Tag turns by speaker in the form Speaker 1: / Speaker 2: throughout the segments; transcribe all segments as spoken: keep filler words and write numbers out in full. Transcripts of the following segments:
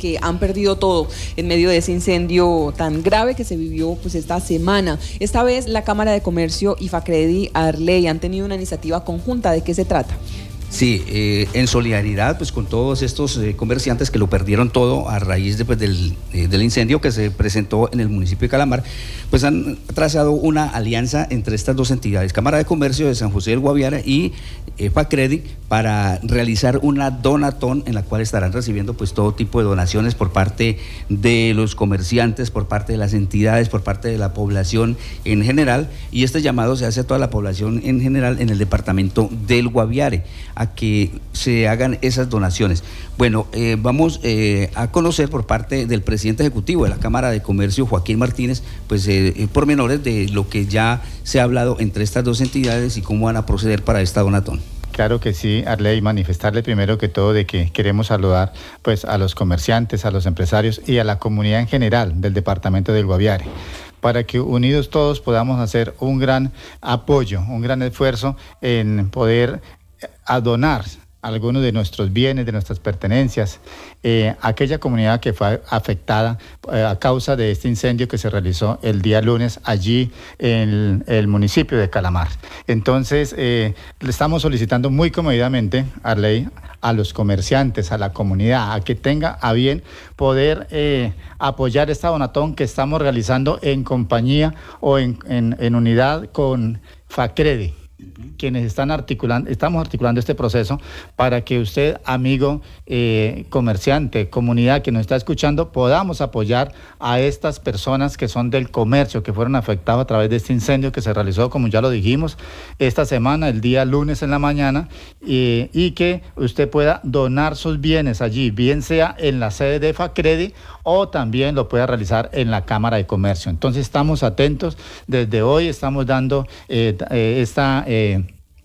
Speaker 1: que han perdido todo en medio de ese incendio tan grave que se vivió pues esta semana. Esta vez la Cámara de Comercio y Facredi Arley han tenido una iniciativa conjunta. ¿De qué se trata?
Speaker 2: Sí, eh, en solidaridad pues con todos estos eh, comerciantes que lo perdieron todo a raíz de, pues, del, eh, del incendio que se presentó en el municipio de Calamar, pues han trazado una alianza entre estas dos entidades, Cámara de Comercio de San José del Guaviare y eh, Facredi, para realizar una donatón en la cual estarán recibiendo pues todo tipo de donaciones por parte de los comerciantes, por parte de las entidades, por parte de la población en general, y este llamado se hace a toda la población en general en el departamento del Guaviare a que se hagan esas donaciones. Bueno, eh, vamos eh, a conocer por parte del presidente ejecutivo de la Cámara de Comercio, Joaquín Martínez, pues eh, pormenores de lo que ya se ha hablado entre estas dos entidades y cómo van a proceder para esta donatón.
Speaker 3: Claro que sí, Arley, manifestarle primero que todo de que queremos saludar pues a los comerciantes, a los empresarios y a la comunidad en general del departamento del Guaviare, para que unidos todos podamos hacer un gran apoyo, un gran esfuerzo en poder a donar algunos de nuestros bienes, de nuestras pertenencias, eh, a aquella comunidad que fue afectada eh, a causa de este incendio que se realizó el día lunes allí en el, el municipio de Calamar. Entonces, eh, le estamos solicitando muy comedidamente, Arley, a los comerciantes, a la comunidad, a que tenga a bien poder eh, apoyar esta donatón que estamos realizando en compañía o en, en, en unidad con Facredi, quienes están articulando, estamos articulando este proceso para que usted, amigo eh, comerciante, comunidad que nos está escuchando, podamos apoyar a estas personas que son del comercio, que fueron afectados a través de este incendio que se realizó, como ya lo dijimos, esta semana, el día lunes en la mañana, eh, y que usted pueda donar sus bienes allí, bien sea en la sede de Facredi o también lo pueda realizar en la Cámara de Comercio. Entonces estamos atentos, desde hoy estamos dando eh, eh, esta... Eh,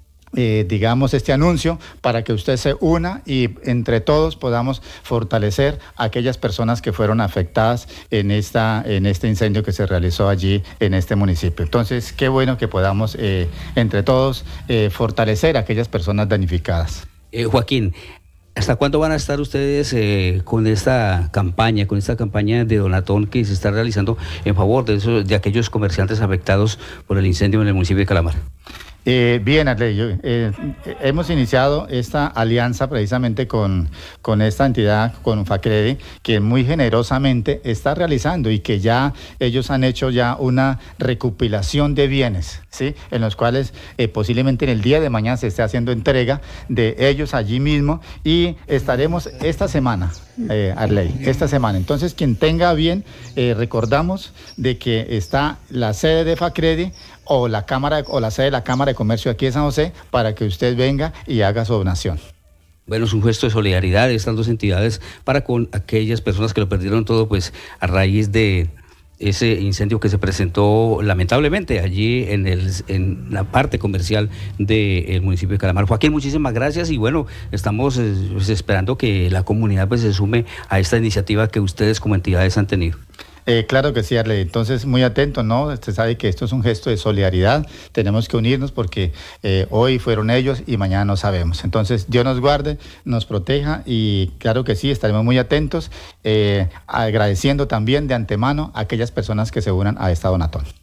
Speaker 3: Eh, digamos este anuncio para que usted se una y entre todos podamos fortalecer a aquellas personas que fueron afectadas en esta en este incendio que se realizó allí en este municipio. Entonces, qué bueno que podamos eh, entre todos eh, fortalecer a aquellas personas damnificadas.
Speaker 2: Eh, Joaquín, ¿hasta cuándo van a estar ustedes eh, con esta campaña, con esta campaña de donatón que se está realizando en favor de, esos, de aquellos comerciantes afectados por el incendio en el municipio de Calamar?
Speaker 3: Eh, bien, Arley, eh, hemos iniciado esta alianza precisamente con, con esta entidad, con Facredi, que muy generosamente está realizando y que ya ellos han hecho ya una recopilación de bienes, ¿sí? En los cuales eh, posiblemente en el día de mañana se esté haciendo entrega de ellos allí mismo y estaremos esta semana, eh, Arley, esta semana. Entonces, quien tenga bien, eh, recordamos de que está la sede de Facredi o la cámara o la sede de la Cámara de Comercio aquí de San José para que usted venga y haga su donación.
Speaker 2: Bueno, es un gesto de solidaridad de estas dos entidades para con aquellas personas que lo perdieron todo pues a raíz de ese incendio que se presentó lamentablemente allí en, el, en la parte comercial del municipio de Calamar. Joaquín, muchísimas gracias y bueno, estamos eh, pues, esperando que la comunidad pues se sume a esta iniciativa que ustedes como entidades han tenido.
Speaker 3: Eh, claro que sí, Arley. Entonces, muy atento, ¿no? Usted sabe que esto es un gesto de solidaridad. Tenemos que unirnos porque eh, hoy fueron ellos y mañana no sabemos. Entonces, Dios nos guarde, nos proteja y claro que sí, estaremos muy atentos, eh, agradeciendo también de antemano a aquellas personas que se unan a esta donatón.